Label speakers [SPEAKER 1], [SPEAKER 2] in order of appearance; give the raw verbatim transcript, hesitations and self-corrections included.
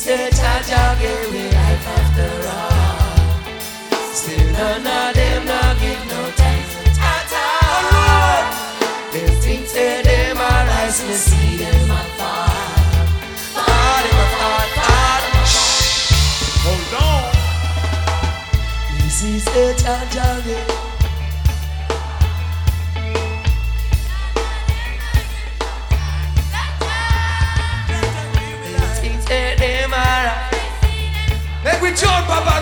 [SPEAKER 1] say Jaja give me life after all. Still none of them not give no thanks to Tata. Them think say them are rise, me see them a fall. Fall, them a fall, fall, them a fall.
[SPEAKER 2] Hold on.
[SPEAKER 1] Me see say Jaja give. Make we jump, Papa.